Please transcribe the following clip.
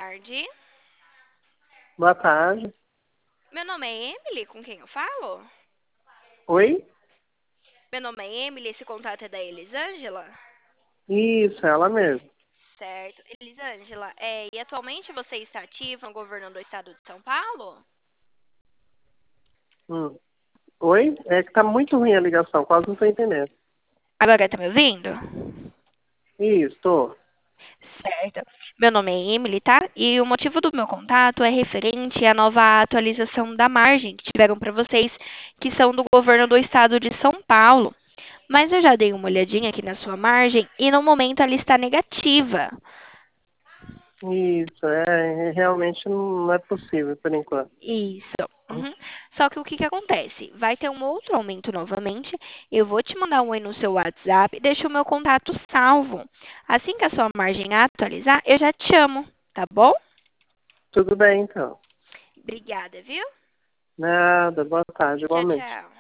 tarde. Boa tarde. Meu nome é Emily, com quem eu falo? Oi? Meu nome é Emily, esse contato é da Elisângela? Isso, ela mesmo. Certo. Elisângela, e atualmente você está ativa no governo do estado de São Paulo? Hum. Oi? É que tá muito ruim a ligação, quase não tô entendendo. Agora tá me ouvindo? Isso, tô. Certo. Meu nome é Emily, tá? E o motivo do meu contato é referente à nova atualização da margem que tiveram para vocês, que são do governo do estado de São Paulo. Mas eu já dei uma olhadinha aqui na sua margem e no momento ela está negativa. Isso, realmente não é possível por enquanto. Isso. Uhum. Só que o que acontece? Vai ter um outro aumento novamente. Eu vou te mandar um oi no seu WhatsApp. Deixa o meu contato salvo. Assim que a sua margem atualizar, eu já te chamo, tá bom? Tudo bem, então. Obrigada, viu? Nada, boa tarde, Tchau, igualmente. tchau.